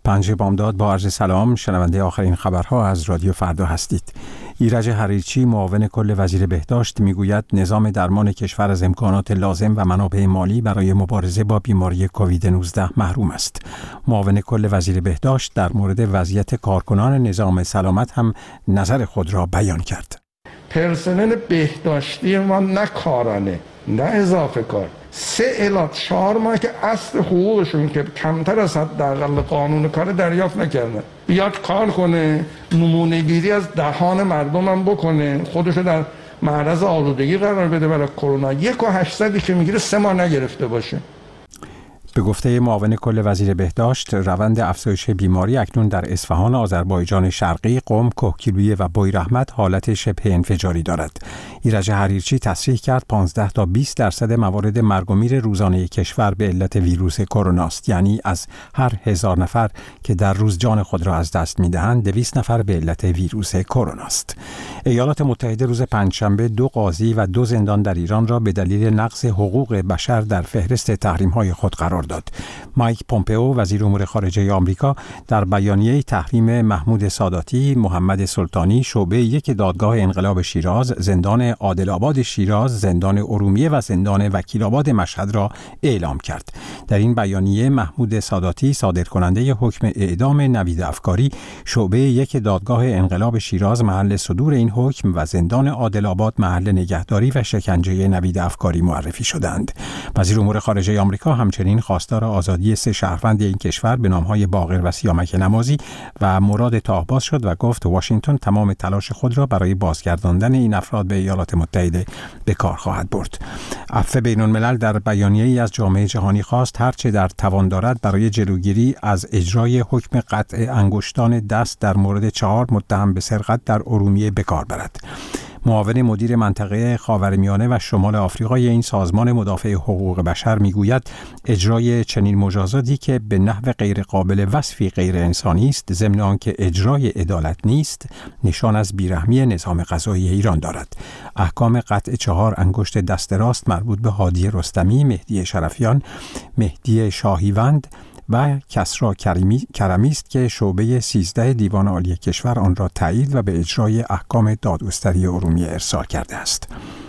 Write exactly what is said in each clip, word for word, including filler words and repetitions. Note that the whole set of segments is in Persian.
پنج بامداد با عرض سلام، شنونده آخرین خبرها از رادیو فردا هستید. ایرج حریرچی معاون کل وزیر بهداشت میگوید نظام درمان کشور از امکانات لازم و منابع مالی برای مبارزه با بیماری کووید نوزده محروم است. معاون کل وزیر بهداشت در مورد وضعیت کارکنان نظام سلامت هم نظر خود را بیان کرد. پرسنل بهداشتی ما نه کارانه نه اضافه کار، سه الی چهار ماه که اصل حقوقشون که کمتر از حداقل قانون کار دریافت نکردن، بیاد کار کنه، نمونه گیری از دهان مردم هم بکنه، خودشو در معرض آلودگی قرار بده برای کرونا. یک و هشتصدی که میگیره سه ماه نگرفته باشه. به گفته معاون کل وزیر بهداشت، روند افزایش بیماری اکنون در اصفهان، آذربایجان شرقی، قم، کهگیلویه و بویراحمد حالت شبه انفجاری دارد. ایرج حریرچی تصریح کرد پانزده تا بیست درصد موارد مرگ و میر روزانه کشور به علت ویروس کرونا است، یعنی از هر هزار نفر که در روز جان خود را از دست می‌دهند، دویست نفر به علت ویروس کرونا است. ایالات متحده روز پنجشنبه دو قاضی و دو زندان در ایران را به دلیل نقض حقوق بشر در فهرست تحریم‌های خود قرار داد. مایک پومپئو وزیر امور خارجه آمریکا در بیانیه تحریم محمود ساداتی، محمد سلطانی، شعبه یک دادگاه انقلاب شیراز، زندان عادل آباد شیراز، زندان ارومیه و زندان وکیل آباد مشهد را اعلام کرد. در این بیانیه محمود ساداتی صادر کننده حکم اعدام نوید افکاری، شعبه یک دادگاه انقلاب شیراز محل صدور این حکم و زندان عادل آباد محل نگهداری و شکنجه نوید افکاری معرفی شدند. وزیر امور خارجه آمریکا همچنین خواستار آزادی سه شهروند این کشور به نام‌های باقر و سیامک نمازی و مراد طاهباز شد و گفت واشنگتن تمام تلاش خود را برای بازگرداندن این افراد به ایالات متحده به کار خواهد برد. عفو بین‌الملل در بیانیه‌ای از جامعه جهانی خواست هرچه در توان دارد برای جلوگیری از اجرای حکم قطع انگشتان دست در مورد چهار متهم به سرقت در ارومیه به کار برد. معاون مدیر منطقه خاورمیانه و شمال آفریقای این سازمان مدافع حقوق بشر میگوید اجرای چنین مجازاتی که به نحو غیر قابل وصفی غیر انسانی است، ضمن آنکه اجرای عدالت نیست، نشان از بیرحمی نظام قضایی ایران دارد. احکام قطع چهار انگشت دست راست مربوط به هادی رستمی، مهدی شرفیان، مهدی شاهیوند و کسری کرمی است که شعبه سیزده دیوان عالی کشور آن را تایید و به اجرای احکام دادگستری ارومیه ارسال کرده است.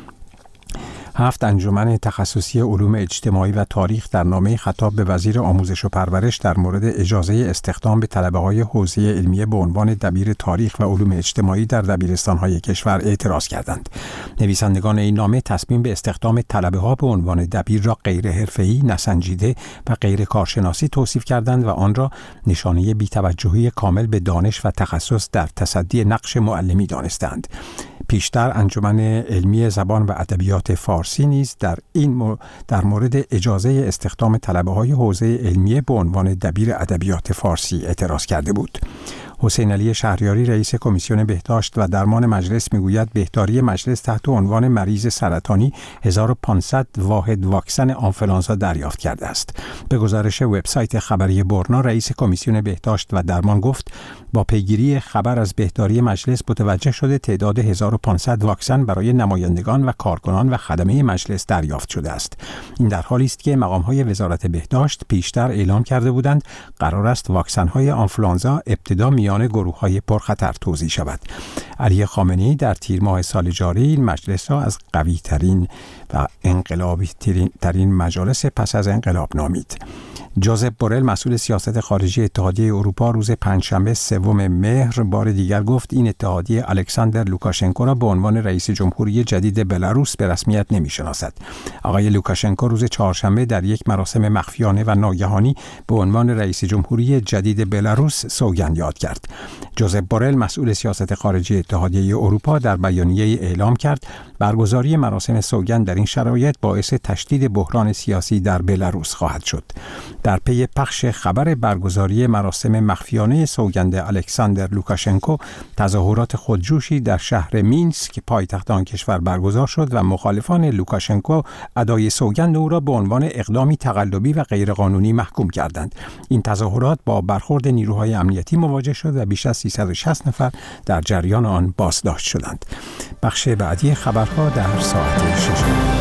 هفت انجمن تخصصی علوم اجتماعی و تاریخ در نامه خطاب به وزیر آموزش و پرورش در مورد اجازه استخدام به طلبه‌های حوزه علمیه به عنوان دبیر تاریخ و علوم اجتماعی در دبیرستان‌های کشور اعتراض کردند. نویسندگان این نامه تصمیم به استخدام طلبه‌ها به عنوان دبیر را غیر حرفه‌ای، نسنجیده و غیر کارشناسی توصیف کردند و آن را نشانه بی‌توجهی کامل به دانش و تخصص در تصدی نقش معلمی دانستند. پیشتر انجمن علمی زبان و ادبیات فارسی نیز در این مو... در مورد اجازه استخدام طلبه‌های حوزه علمیه به عنوان دبیر ادبیات فارسی اعتراض کرده بود. حسین علی شهریاری رئیس کمیسیون بهداشت و درمان مجلس میگوید بهداری مجلس تحت عنوان مریض سرطانی هزار و پانصد واحد واکسن آنفولانزا دریافت کرده است. به گزارش وبسایت خبری برنا، رئیس کمیسیون بهداشت و درمان گفت با پیگیری خبر از بهداری مجلس متوجه شده تعداد هزار و پانصد واکسن برای نمایندگان و کارکنان و خدمه مجلس دریافت شده است. این در حالی است که مقام‌های وزارت بهداشت پیشتر اعلام کرده بودند قرار است واکسن‌های آنفولانزا ابتدا میان گروه‌های پرخطر توزیع شود. علی خامنه‌ای در تیر ماه سال جاری این مجلس را از قوی‌ترین و انقلابی ترین مجالس پس از انقلاب نامید. جوزف بورل مسئول سیاست خارجی اتحادیه اروپا روز پنجشنبه سوم مهر بار دیگر گفت این اتحادیه الکساندر لوکاشنکو را به عنوان رئیس جمهوری جدید بلاروس به رسمیت نمی‌شناسد. آقای لوکاشنکو روز چهارشنبه در یک مراسم مخفیانه و ناگهانی به عنوان رئیس جمهوری جدید بلاروس سوگند یاد کرد. جوزف بورل مسئول سیاست خارجی اتحادیه اروپا در بیانیه اعلام کرد برگزاری مراسم سوگند در این شرایط باعث تشدید بحران سیاسی در بلاروس خواهد شد. در پی پخش خبر برگزاری مراسم مخفیانه سوگند الکساندر لوکاشنکو، تظاهرات خودجوشی در شهر مینسک پایتخت آن کشور برگزار شد و مخالفان لوکاشنکو ادای سوگند او را به عنوان اقدامی تقلبی و غیرقانونی محکوم کردند. این تظاهرات با برخورد نیروهای امنیتی مواجه شد و بیش از سیصد و شصت نفر در جریان آن بازداشت شدند. بخش بعدی خبرها در ساعت شش.